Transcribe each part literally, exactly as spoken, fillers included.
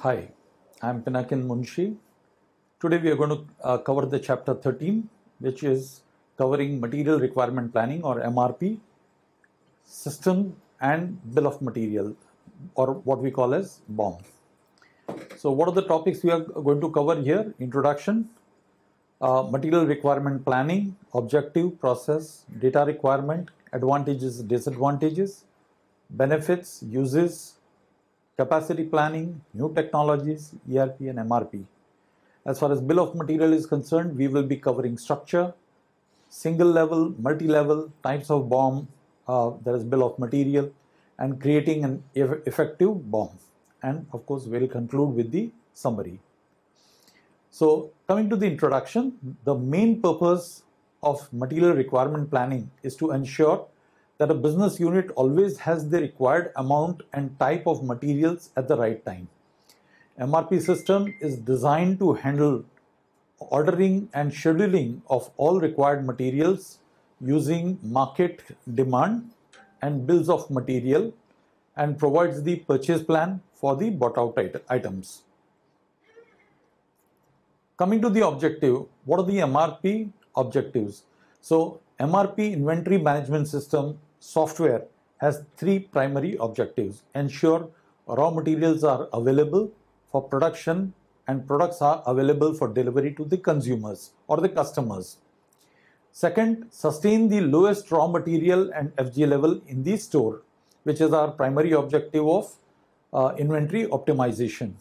Hi, I'm Pinakin Munshi. Today we are going to uh, cover the chapter thirteen, which is covering material requirement planning or M R P, system and bill of material, or what we call as B O M. So what are the topics we are going to cover here? Introduction, uh, material requirement planning, objective, process, data requirement, advantages, disadvantages, benefits, uses, capacity planning, new technologies, E R P and M R P. As far as bill of material is concerned, we will be covering structure, single level, multi-level, types of B O M, uh, there is bill of material, and creating an effective B O M. And of course, we'll conclude with the summary. So coming to the introduction, the main purpose of material requirement planning is to ensure that a business unit always has the required amount and type of materials at the right time. M R P system is designed to handle ordering and scheduling of all required materials using market demand and bills of material, and provides the purchase plan for the bought out it items. Coming to the objective, what are the M R P objectives? So M R P inventory management system software has three primary objectives: ensure raw materials are available for production and products are available for delivery to the consumers or the customers. Second, sustain the lowest raw material and F G level in the store, which is our primary objective of uh, inventory optimization.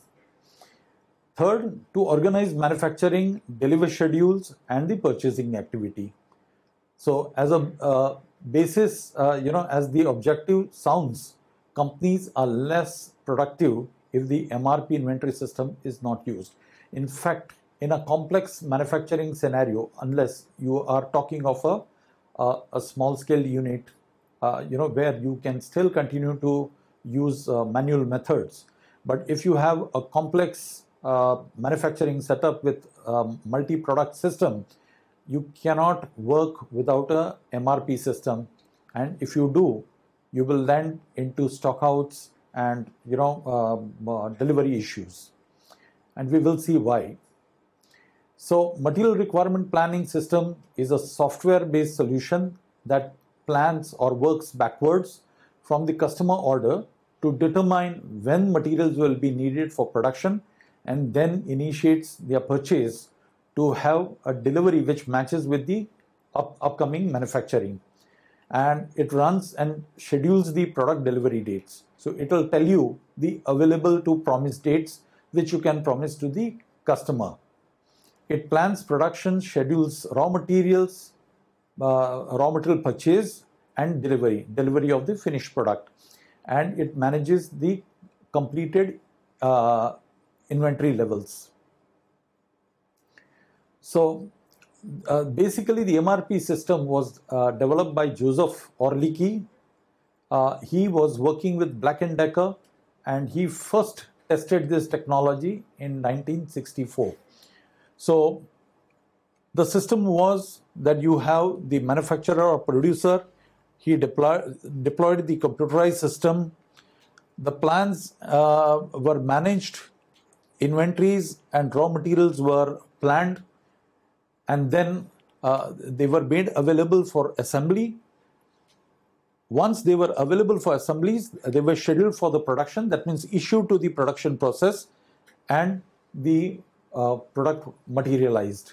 Third, to organize manufacturing, deliver schedules and the purchasing activity. So as a uh, basis, uh, you know, as the objective sounds, companies are less productive if the M R P inventory system is not used. In fact, in a complex manufacturing scenario, unless you are talking of a, a, a small scale unit, uh, you know, where you can still continue to use uh, manual methods. But if you have a complex uh, manufacturing setup with a multi-product system, you cannot work without a M R P system, and if you do, you will land into stockouts and you know uh, uh, delivery issues, and we will see why. So material requirement planning system is a software-based solution that plans or works backwards from the customer order to determine when materials will be needed for production, and then initiates their purchase to have a delivery which matches with the up upcoming manufacturing. And it runs and schedules the product delivery dates. So it will tell you the available to promise dates which you can promise to the customer. It plans production, schedules raw materials, uh, raw material purchase and delivery, delivery of the finished product. And it manages the completed uh, inventory levels. So uh, basically the M R P system was uh, developed by Joseph Orlicki. Uh, he was working with Black and Decker, and he first tested this technology in nineteen sixty-four. So the system was that you have the manufacturer or producer, he deploy, deployed the computerized system, the plans uh, were managed, inventories and raw materials were planned, and then uh, they were made available for assembly. Once they were available for assemblies, they were scheduled for the production, that means issued to the production process, and the uh, product materialized.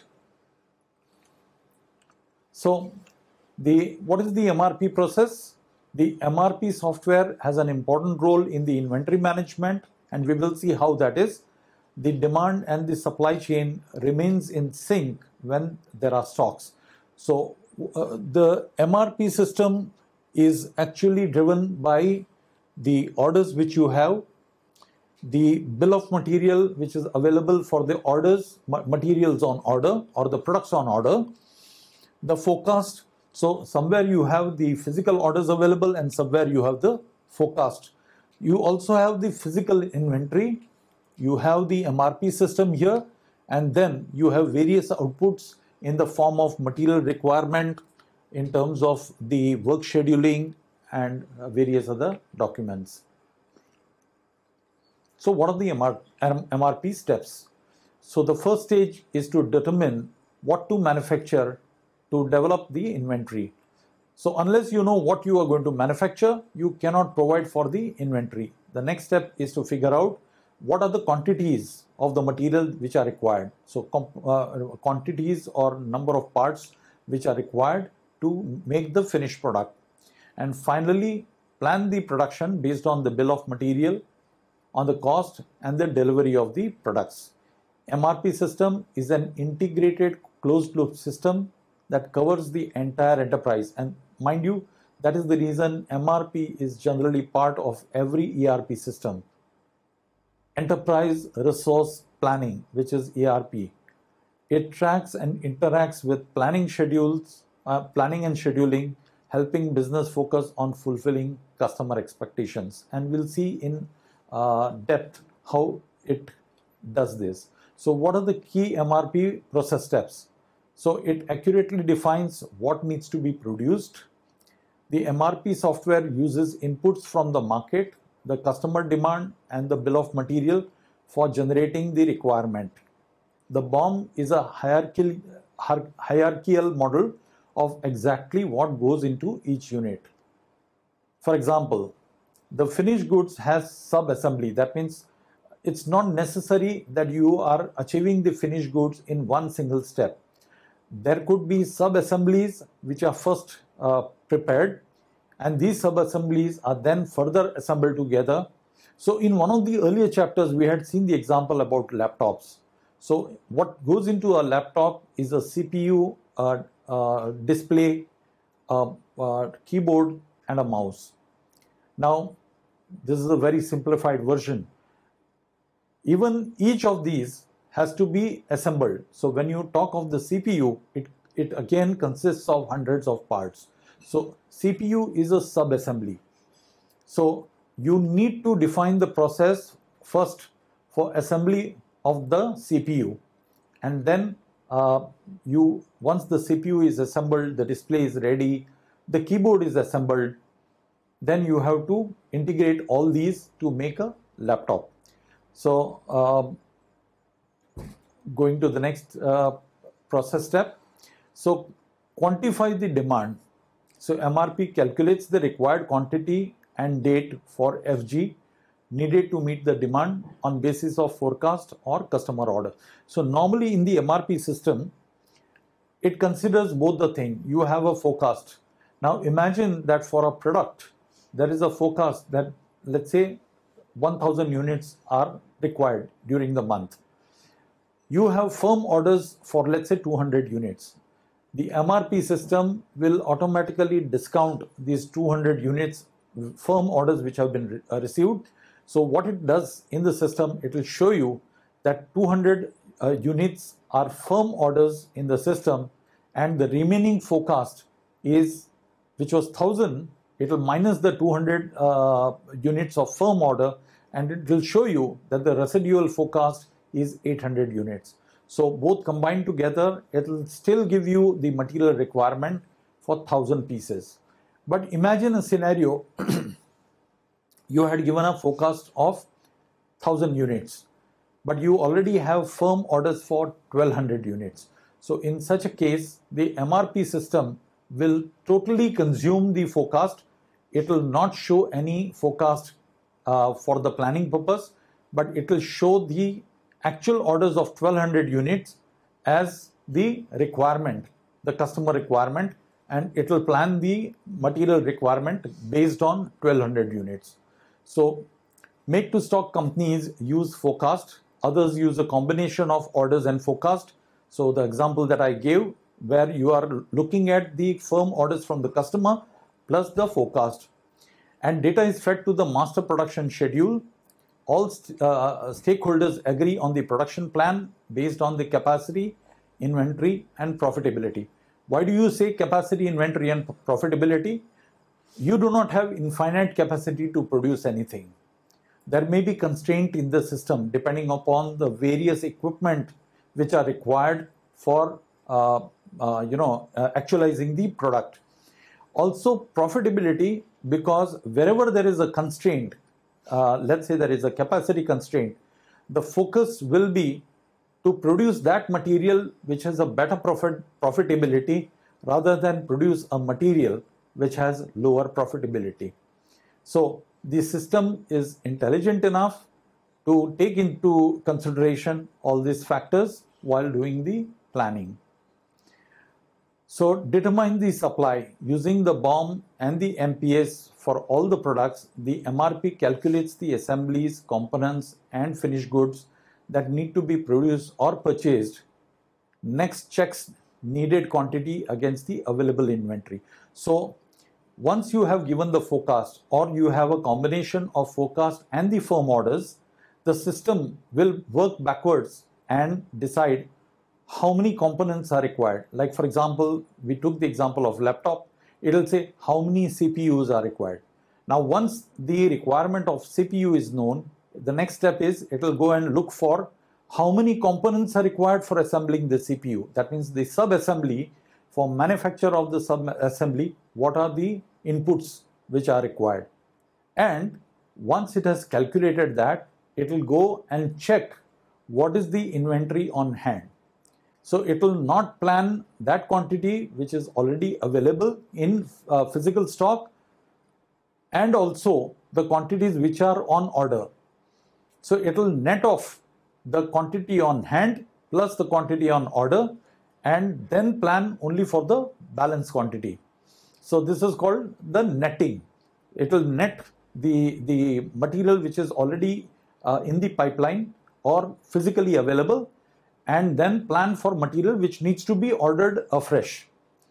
So the what is the M R P process? The M R P software has an important role in the inventory management, and we will see how that is. The demand and the supply chain remains in sync when there are stocks. So uh, the M R P system is actually driven by the orders which you have, the bill of material which is available for the orders, materials on order or the products on order, the forecast. So somewhere you have the physical orders available and somewhere you have the forecast. You also have the physical inventory, you have the M R P system here, and then you have various outputs in the form of material requirement in terms of the work scheduling and various other documents. So what are the M R P steps? So the first stage is to determine what to manufacture to develop the inventory. So unless you know what you are going to manufacture, you cannot provide for the inventory. The next step is to figure out what are the quantities of the material which are required. So uh, quantities or number of parts which are required to make the finished product. And finally, plan the production based on the bill of material, on the cost and the delivery of the products. M R P system is an integrated closed loop system that covers the entire enterprise. And mind you, that is the reason M R P is generally part of every E R P system. Enterprise Resource Planning, which is E R P. It tracks and interacts with planning schedules, uh, planning and scheduling, helping business focus on fulfilling customer expectations. And we'll see in uh, depth how it does this. So what are the key M R P process steps? So it accurately defines what needs to be produced. The M R P software uses inputs from the market, the customer demand, and the bill of material for generating the requirement. The B O M is a hierarchical, hierarchical model of exactly what goes into each unit. For example, the finished goods has sub-assembly. That means it's not necessary that you are achieving the finished goods in one single step. There could be sub-assemblies which are first uh, prepared, and these sub-assemblies are then further assembled together. So in one of the earlier chapters, we had seen the example about laptops. So what goes into a laptop is a C P U, uh, uh, display, uh, uh, keyboard, and a mouse. Now, this is a very simplified version. Even each of these has to be assembled. So when you talk of the C P U, it, it again consists of hundreds of parts. So C P U is a sub-assembly. So you need to define the process first for assembly of the C P U. And then uh, you, once the C P U is assembled, the display is ready, the keyboard is assembled, then you have to integrate all these to make a laptop. So uh, going to the next uh, process step. So quantify the demand. So M R P calculates the required quantity and date for F G needed to meet the demand on basis of forecast or customer order. So normally in the M R P system, it considers both the thing. You have a forecast. Now imagine that for a product, there is a forecast that, let's say, one thousand units are required during the month. You have firm orders for, let's say, two hundred units. The M R P system will automatically discount these two hundred units firm orders which have been re uh, received. So what it does in the system, it will show you that two hundred uh, units are firm orders in the system, and the remaining forecast is, which was one thousand, it will minus the two hundred uh, units of firm order, and it will show you that the residual forecast is eight hundred units. So both combined together, it will still give you the material requirement for one thousand pieces. But imagine a scenario, you had given a forecast of one thousand units, but you already have firm orders for twelve hundred units. So in such a case, the M R P system will totally consume the forecast. It will not show any forecast uh, for the planning purpose, but it will show the actual orders of twelve hundred units as the requirement, the customer requirement, and it will plan the material requirement based on twelve hundred units. So make to stock companies use forecast, others use a combination of orders and forecast. So the example that I gave, where you are looking at the firm orders from the customer plus the forecast, and data is fed to the master production schedule. All st uh, stakeholders agree on the production plan based on the capacity, inventory, and profitability. Why do you say capacity, inventory, and profitability? You do not have infinite capacity to produce anything. There may be constraint in the system depending upon the various equipment which are required for uh, uh, you know uh, actualizing the product. Also profitability, because wherever there is a constraint, uh, let's say there is a capacity constraint, the focus will be to produce that material which has a better profit profitability rather than produce a material which has lower profitability. So the system is intelligent enough to take into consideration all these factors while doing the planning. So determine the supply using the B O M and the M P S for all the products. The M R P calculates the assemblies, components and finished goods that need to be produced or purchased. Next, checks needed quantity against the available inventory. So once you have given the forecast, or you have a combination of forecast and the firm orders, the system will work backwards and decide how many components are required. Like for example, we took the example of laptop, it will say how many C P Us are required. Now once the requirement of C P U is known, the next step is it will go and look for how many components are required for assembling the C P U. That means the sub-assembly, for manufacture of the sub-assembly, what are the inputs which are required. And once it has calculated that, it will go and check what is the inventory on hand. So it will not plan that quantity which is already available in uh, physical stock, and also the quantities which are on order. So it will net off the quantity on hand plus the quantity on order, and then plan only for the balance quantity. So this is called the netting. It will net the, the material which is already uh, in the pipeline or physically available, and then plan for material which needs to be ordered afresh.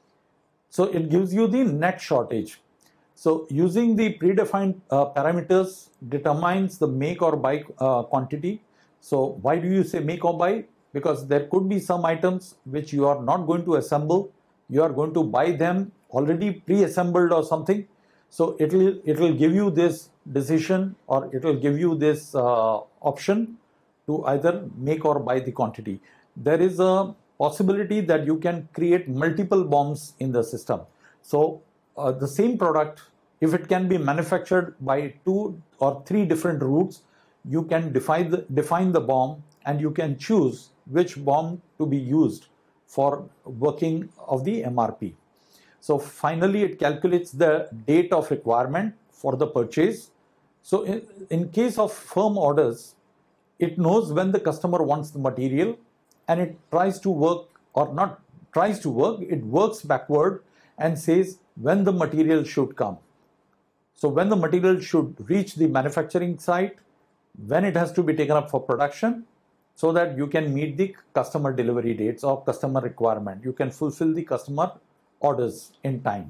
So it gives you the net shortage. So using the predefined uh, parameters determines the make or buy uh, quantity. So why do you say make or buy? Because there could be some items which you are not going to assemble, you are going to buy them already pre-assembled or something. So it will, it will give you this decision, or it will give you this uh, option to either make or buy the quantity. There is a possibility that you can create multiple B O Ms in the system. So uh, the same product, if it can be manufactured by two or three different routes, you can define the, define the B O M, and you can choose which B O M to be used for working of the M R P. So finally, it calculates the date of requirement for the purchase. So in, in case of firm orders, it knows when the customer wants the material, and it tries to work, or not tries to work, it works backward and says when the material should come. So when the material should reach the manufacturing site, when it has to be taken up for production, so that you can meet the customer delivery dates or customer requirement. You can fulfill the customer orders in time.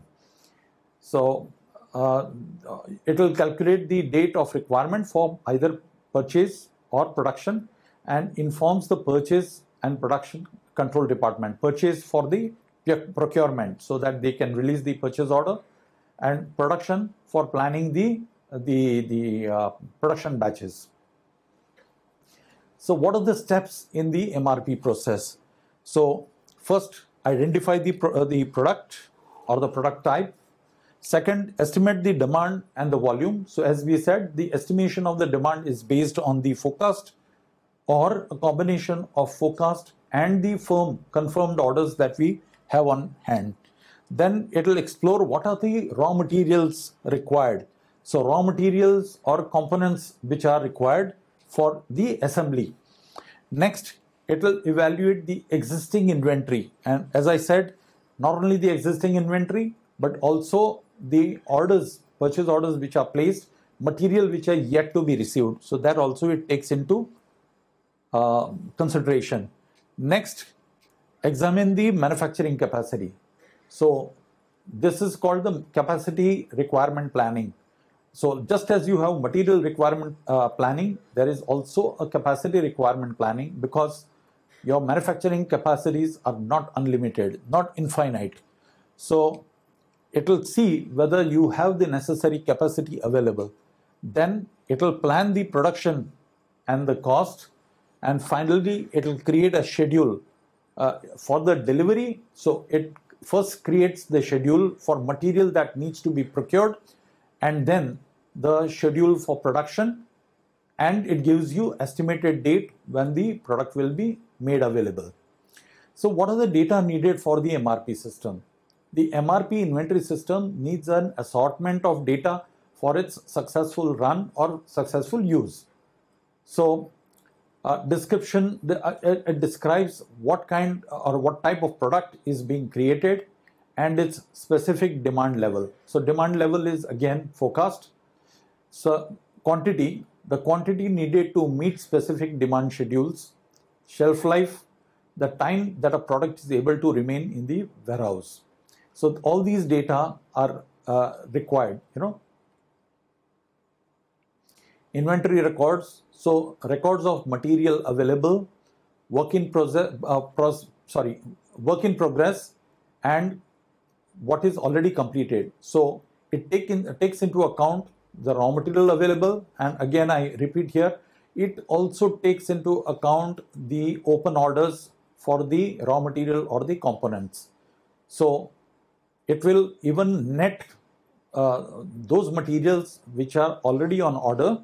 So uh, it will calculate the date of requirement for either purchase or production, and informs the purchase and production control department, purchase for the procurement, so that they can release the purchase order, and production for planning the, the, the uh, production batches. So what are the steps in the M R P process? So first, identify the, pro uh, the product or the product type. Second, estimate the demand and the volume. So as we said, the estimation of the demand is based on the forecast, or a combination of forecast and the firm confirmed orders that we have on hand. Then it will explore what are the raw materials required. So raw materials or components which are required for the assembly. Next, it will evaluate the existing inventory. And as I said, not only the existing inventory, but also the orders, purchase orders which are placed, material which are yet to be received. So that also it takes into uh, consideration. Next, examine the manufacturing capacity. So this is called the capacity requirement planning. So just as you have material requirement uh, planning, there is also a capacity requirement planning, because your manufacturing capacities are not unlimited, not infinite. So it will see whether you have the necessary capacity available. Then it will plan the production and the cost, and finally it will create a schedule uh, for the delivery. So it first creates the schedule for material that needs to be procured, and then the schedule for production, and it gives you estimated date when the product will be made available. So what are the data needed for the M R P system? The M R P inventory system needs an assortment of data for its successful run or successful use. So uh, description, the, uh, it, it describes what kind or what type of product is being created and its specific demand level. So demand level is again forecast. So quantity, the quantity needed to meet specific demand schedules, shelf life, the time that a product is able to remain in the warehouse. So all these data are uh, required, you know. Inventory records, so records of material available, work in process, uh, pros, sorry, work in progress, and what is already completed. So it take in, takes into account the raw material available, and again I repeat here, it also takes into account the open orders for the raw material or the components. So it will even net uh, those materials which are already on order,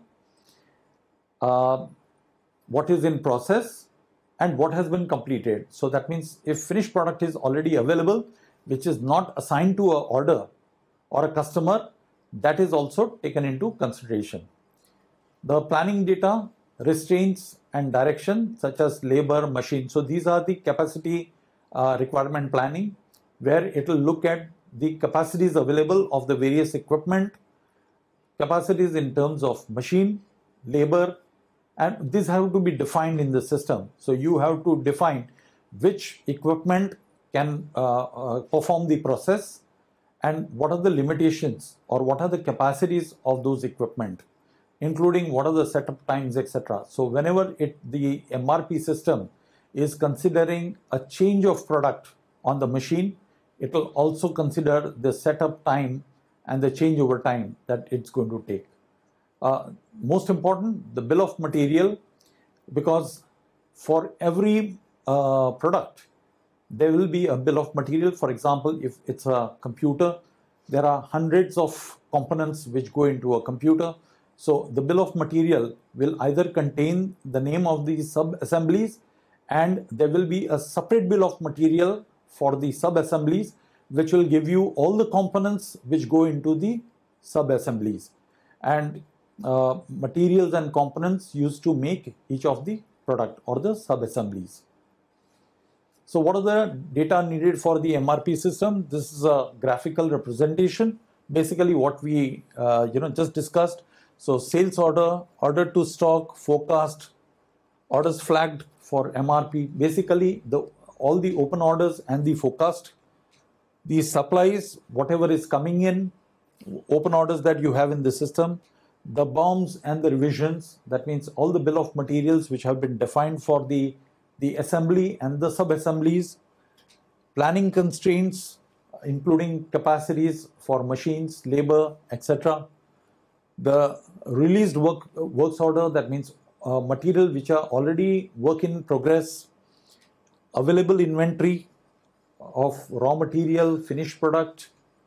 uh, what is in process, and what has been completed. So that means if finished product is already available, which is not assigned to an order or a customer, that is also taken into consideration. The planning data, restraints and direction such as labor, machine. So these are the capacity uh, requirement planning, where it will look at the capacities available of the various equipment, capacities in terms of machine, labor, and these have to be defined in the system. So you have to define which equipment can uh, uh, perform the process and what are the limitations or what are the capacities of those equipment, including what are the setup times, et cetera. So whenever it the M R P system is considering a change of product on the machine, it will also consider the setup time and the changeover time that it's going to take. Uh, most important, the bill of material, because for every uh, product, there will be a bill of material. For example, if it's a computer, there are hundreds of components which go into a computer. So the bill of material will either contain the name of the sub-assemblies, and there will be a separate bill of material for the sub-assemblies, which will give you all the components which go into the sub-assemblies, and uh, materials and components used to make each of the product or the sub-assemblies. So what are the data needed for the M R P system? This is a graphical representation, basically what we uh, you know just discussed. So sales order, order to stock, forecast, orders flagged for M R P, basically the all the open orders and the forecast, the supplies, whatever is coming in, open orders that you have in the system, the B O Ms and the revisions, that means all the bill of materials which have been defined for the the assembly and the sub-assemblies, planning constraints, including capacities for machines, labor, et cetera. The released work works order, that means uh, material which are already work in progress, available inventory of raw material, finished product,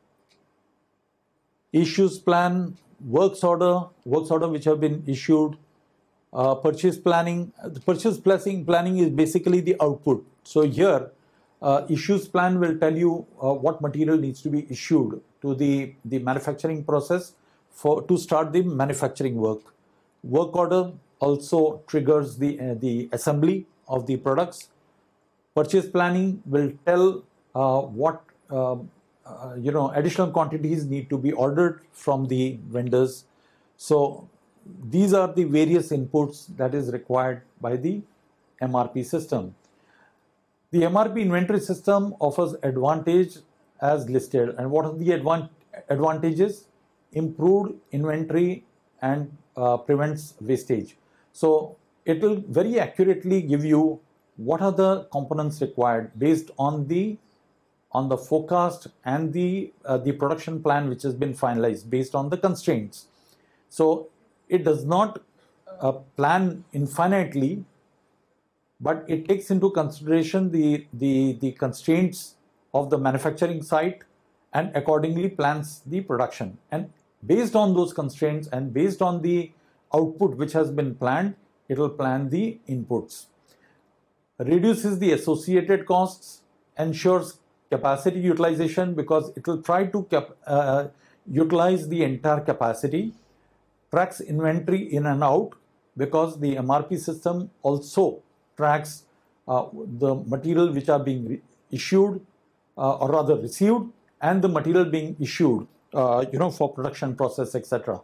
issues plan, works order, works order which have been issued, Uh, purchase planning. The purchase planning planning is basically the output. So here, uh, issues plan will tell you uh, what material needs to be issued to the, the manufacturing process for to start the manufacturing work. Work order also triggers the, uh, the assembly of the products. Purchase planning will tell uh, what uh, uh, you know additional quantities need to be ordered from the vendors. So these are the various inputs that is required by the M R P system. The M R P inventory system offers advantage as listed. And what are the advan advantages? Improved inventory and uh, prevents wastage. So it will very accurately give you what are the components required based on the on the forecast and the uh, the production plan which has been finalized based on the constraints. So it does not uh, plan infinitely, but it takes into consideration the, the, the constraints of the manufacturing site and accordingly plans the production. And based on those constraints and based on the output which has been planned, it will plan the inputs. Reduces the associated costs, ensures capacity utilization because it will try to cap, uh, utilize the entire capacity, tracks inventory in and out because the M R P system also tracks uh, the material which are being issued uh, or rather received and the material being issued uh, you know, for production process, et cetera.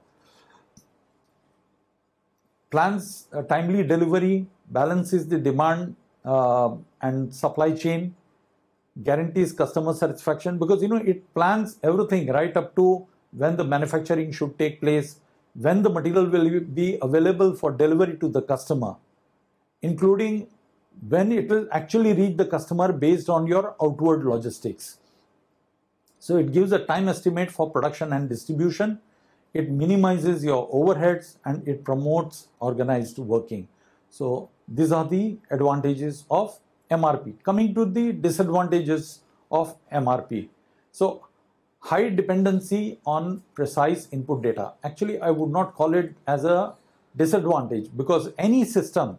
Plans uh, timely delivery, balances the demand uh, and supply chain, guarantees customer satisfaction because you know it plans everything right up to when the manufacturing should take place, when the material will be available for delivery to the customer, including when it will actually reach the customer based on your outward logistics. So it gives a time estimate for production and distribution. It minimizes your overheads and it promotes organized working. So these are the advantages of M R P. Coming to the disadvantages of M R P. So high dependency on precise input data. Actually, I would not call it as a disadvantage because any system,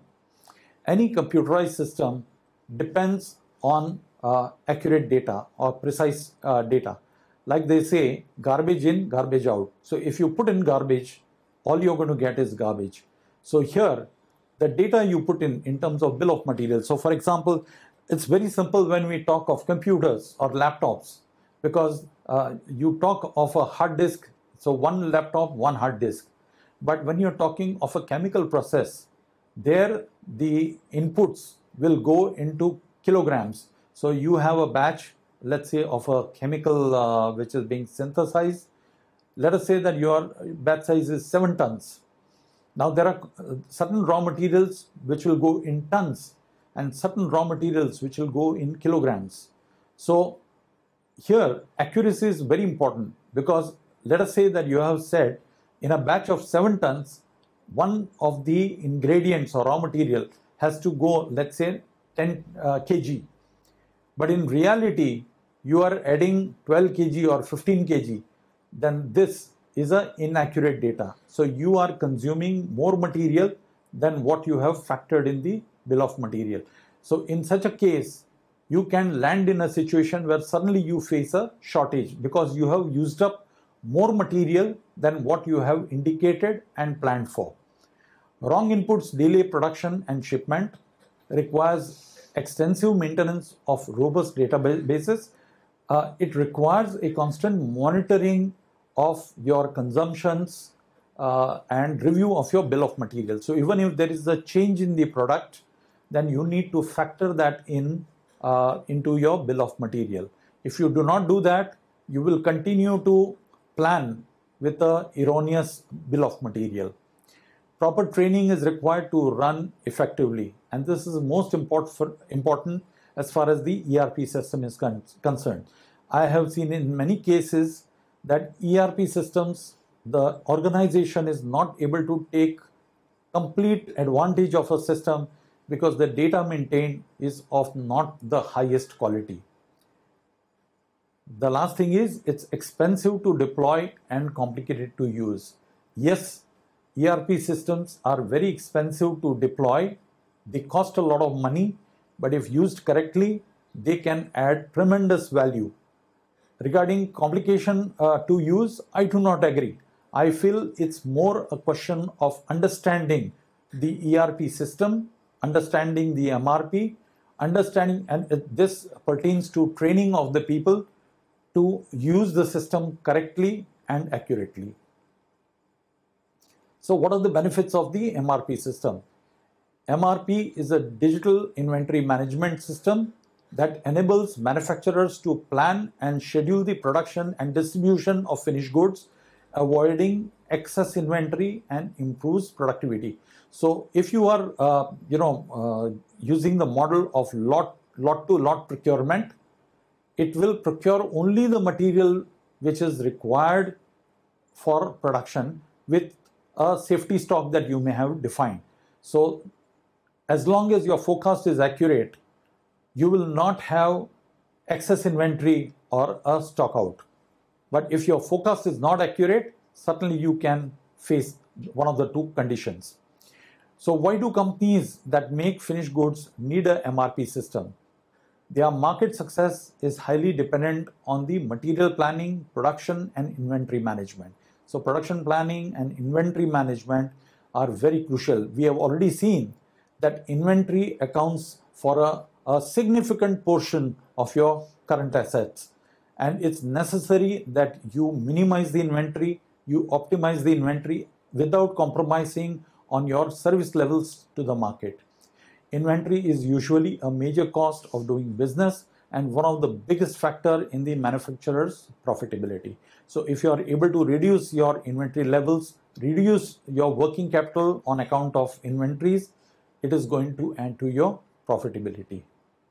any computerized system depends on uh, accurate data or precise uh, data. Like they say, garbage in, garbage out. So if you put in garbage, all you're going to get is garbage. So here, the data you put in, in terms of bill of materials. So for example, it's very simple when we talk of computers or laptops, because uh, you talk of a hard disk, so one laptop, one hard disk. But when you're talking of a chemical process, there the inputs will go into kilograms. So you have a batch, let's say, of a chemical uh, which is being synthesized. Let us say that your batch size is seven tons. Now there are certain raw materials which will go in tons and certain raw materials which will go in kilograms. So here accuracy is very important because let us say that you have said in a batch of seven tons, one of the ingredients or raw material has to go, let's say, ten uh, kilograms. But in reality, you are adding twelve kilograms or fifteen kilograms, then this is a inaccurate data. So you are consuming more material than what you have factored in the bill of material. So in such a case, you can land in a situation where suddenly you face a shortage because you have used up more material than what you have indicated and planned for. Wrong inputs delay production and shipment, requires extensive maintenance of robust databases. Uh, it requires a constant monitoring of your consumptions uh, and review of your bill of material. So even if there is a change in the product, then you need to factor that in uh, into your bill of material. If you do not do that, you will continue to plan with an erroneous bill of material. Proper training is required to run effectively, and this is most important, for, important as far as the E R P system is con concerned. I have seen in many cases that E R P systems, the organization is not able to take complete advantage of a system because the data maintained is of not the highest quality. The last thing is it's expensive to deploy and complicated to use. Yes, E R P systems are very expensive to deploy. They cost a lot of money, but if used correctly, they can add tremendous value. Regarding complication uh, to use, I do not agree. I feel it's more a question of understanding the E R P system, understanding the M R P, understanding, and this pertains to training of the people to use the system correctly and accurately. So what are the benefits of the M R P system? M R P is a digital inventory management system that enables manufacturers to plan and schedule the production and distribution of finished goods, avoiding excess inventory and improves productivity. So if you are, uh, you know, uh, using the model of lot, lot to lot procurement, it will procure only the material which is required for production with a safety stock that you may have defined. So as long as your forecast is accurate, you will not have excess inventory or a stock out. But if your forecast is not accurate, certainly you can face one of the two conditions. So why do companies that make finished goods need a M R P system? Their market success is highly dependent on the material planning, production, and inventory management. So production planning and inventory management are very crucial. We have already seen that inventory accounts for a, a significant portion of your current assets. And it's necessary that you minimize the inventory, you optimize the inventory without compromising on your service levels to the market. Inventory is usually a major cost of doing business and one of the biggest factor in the manufacturer's profitability. So if you are able to reduce your inventory levels, reduce your working capital on account of inventories, it is going to add to your profitability.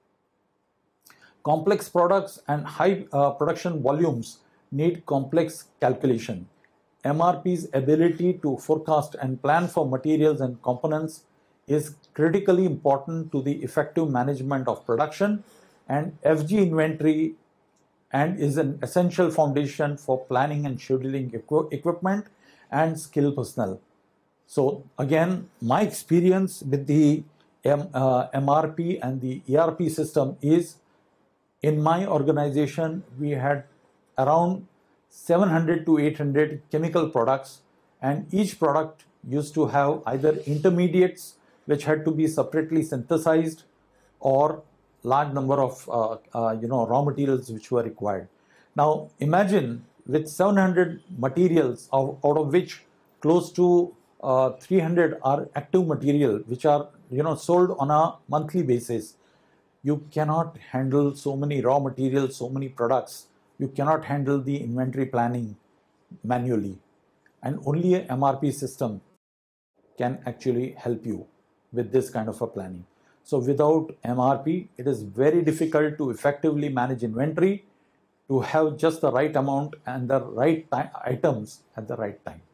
Complex products and high uh, production volumes need complex calculation. M R P's ability to forecast and plan for materials and components is critically important to the effective management of production, and F G inventory and is an essential foundation for planning and scheduling equi equipment and skilled personnel. So again, my experience with the M, uh, M R P and the E R P system is, in my organization, we had around seven hundred to eight hundred chemical products, and each product used to have either intermediates which had to be separately synthesized or large number of uh, uh, you know raw materials which were required. Now imagine with seven hundred materials, out, out of which close to uh, three hundred are active material which are you know sold on a monthly basis. You cannot handle so many raw materials, so many products. You cannot handle the inventory planning manually, and only a M R P system can actually help you with this kind of a planning. So without M R P, it is very difficult to effectively manage inventory, to have just the right amount and the right items at the right time.